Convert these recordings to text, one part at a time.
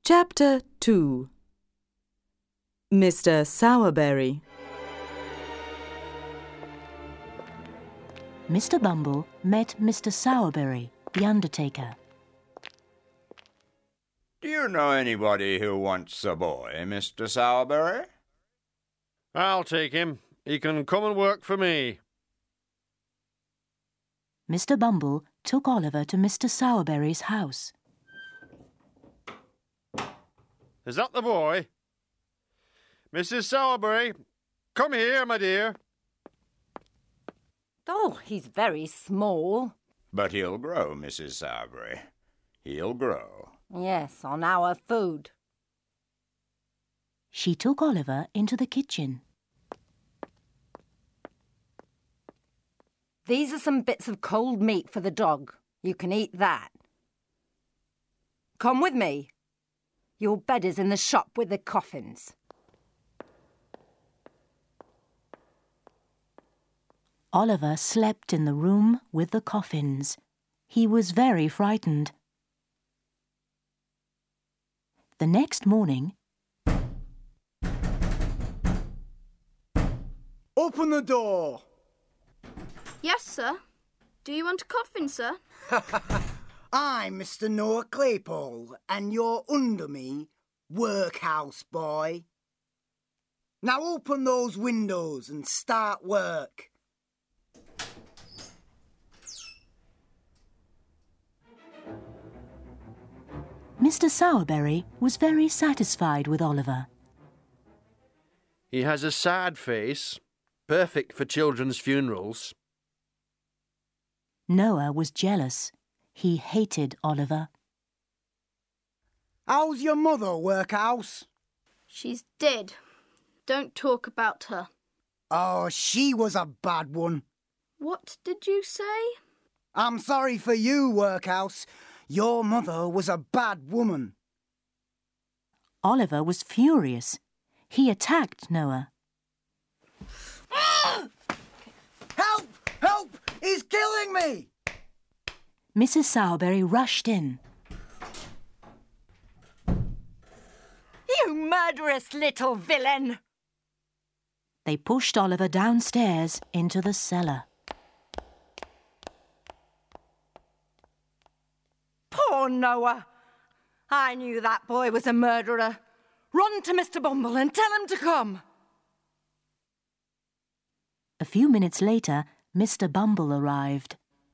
Chapter 2. Mr. Sowerberry. Mr. Bumble met Mr. Sowerberry, the undertaker. Do you know anybody who wants a boy, Mr. Sowerberry? I'll take him. He can come and work for me. Mr. Bumble took Oliver to Mr. Sowerberry's house. Is that the boy? Mrs. Sowerberry, come here, my dear. Oh, he's very small. But he'll grow, Mrs. Sowerberry. He'll grow. Yes, on our food. She took Oliver into the kitchen. These are some bits of cold meat for the dog. You can eat that. Come with me. Your bed is in the shop with the coffins. Oliver slept in the room with the coffins. He was very frightened. The next morning, Open the door! Yes, sir. Do you want a coffin, sir? I'm Mr. Noah Claypole, and you're under me, workhouse boy. Now open those windows and start work. Mr. Sowerberry was very satisfied with Oliver. He has a sad face, perfect for children's funerals. Noah was jealous. He hated Oliver. How's your mother, workhouse? She's dead. Don't talk about her. Oh, she was a bad one. What did you say? I'm sorry for you, workhouse. Your mother was a bad woman. Oliver was furious. He attacked Noah. Help! Help! He's killing me! Mrs. Sowerberry rushed in. You murderous little villain! They pushed Oliver downstairs into the cellar. Poor Noah. I knew that boy was a murderer. Run to Mr. Bumble and tell him to come. A few minutes later, Mr. Bumble arrived.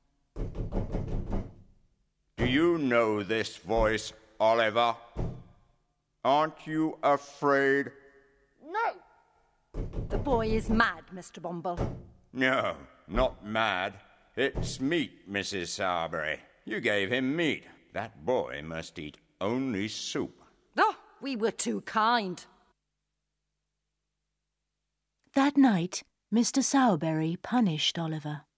Do you know this voice, Oliver? Aren't you afraid? No. The boy is mad, Mr. Bumble. No, not mad. It's meat, Mrs. Sowerberry. You gave him meat. That boy must eat only soup. Oh, we were too kind. That night, Mr. Sowerberry punished Oliver.